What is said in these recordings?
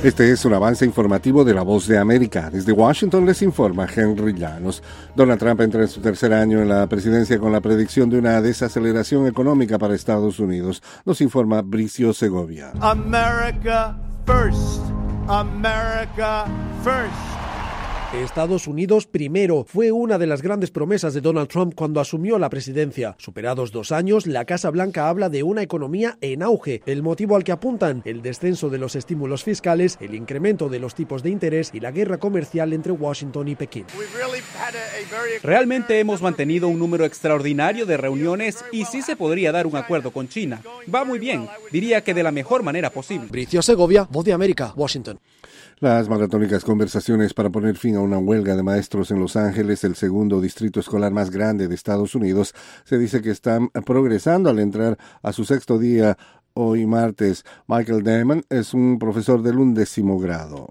Este es un avance informativo de La Voz de América. Desde Washington les informa Henry Llanos. Donald Trump entra en su tercer año en la presidencia con la predicción de una desaceleración económica para Estados Unidos. Nos informa Bricio Segovia. America first. America first. Estados Unidos primero fue una de las grandes promesas de Donald Trump cuando asumió la presidencia. Superados 2 años, la Casa Blanca habla de una economía en auge. El motivo al que apuntan: el descenso de los estímulos fiscales, el incremento de los tipos de interés y la guerra comercial entre Washington y Pekín. Realmente hemos mantenido un número extraordinario de reuniones y sí se podría dar un acuerdo con China. Va muy bien, diría que de la mejor manera posible. Bricio Segovia, Voz de América, Washington. Las maratónicas conversaciones para poner fin a una huelga de maestros en Los Ángeles, el segundo distrito escolar más grande de Estados Unidos, se dice que están progresando al entrar a su 6º día hoy martes. Michael Damon es un profesor del 11º grado.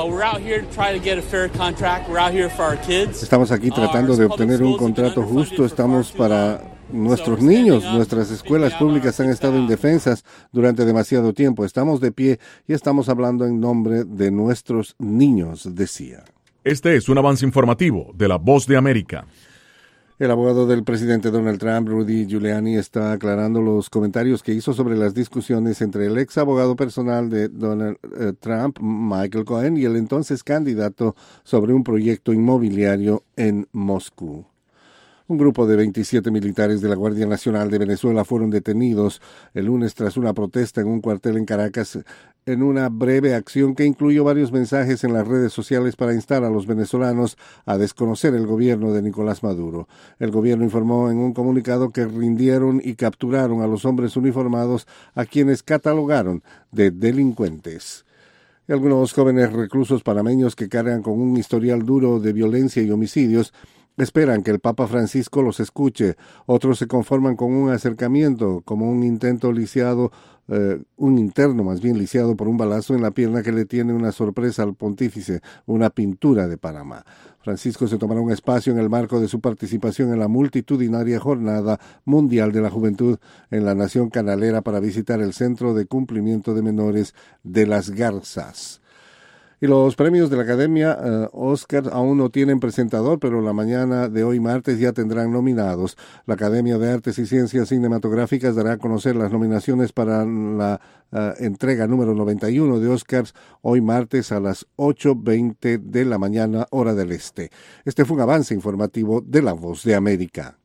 Estamos aquí tratando de obtener un contrato justo. Estamos para nuestros niños. Nuestras escuelas públicas han estado indefensas durante demasiado tiempo. Estamos de pie y estamos hablando en nombre de nuestros niños, decía. Este es un avance informativo de La Voz de América. El abogado del presidente Donald Trump, Rudy Giuliani, está aclarando los comentarios que hizo sobre las discusiones entre el ex abogado personal de Donald Trump, Michael Cohen, y el entonces candidato sobre un proyecto inmobiliario en Moscú. Un grupo de 27 militares de la Guardia Nacional de Venezuela fueron detenidos el lunes tras una protesta en un cuartel en Caracas, en una breve acción que incluyó varios mensajes en las redes sociales para instar a los venezolanos a desconocer el gobierno de Nicolás Maduro. El gobierno informó en un comunicado que rindieron y capturaron a los hombres uniformados, a quienes catalogaron de delincuentes. Y algunos jóvenes reclusos panameños que cargan con un historial duro de violencia y homicidios esperan que el Papa Francisco los escuche. Otros se conforman con un acercamiento, como un interno más bien lisiado por un balazo en la pierna que le tiene una sorpresa al pontífice, una pintura de Panamá. Francisco se tomará un espacio en el marco de su participación en la multitudinaria Jornada Mundial de la Juventud en la nación canalera para visitar el Centro de Cumplimiento de Menores de Las Garzas. Y los premios de la Academia Oscar aún no tienen presentador, pero la mañana de hoy martes ya tendrán nominados. La Academia de Artes y Ciencias Cinematográficas dará a conocer las nominaciones para la entrega número 91 de Oscars hoy martes a las 8:20 de la mañana, hora del este. Este fue un avance informativo de La Voz de América.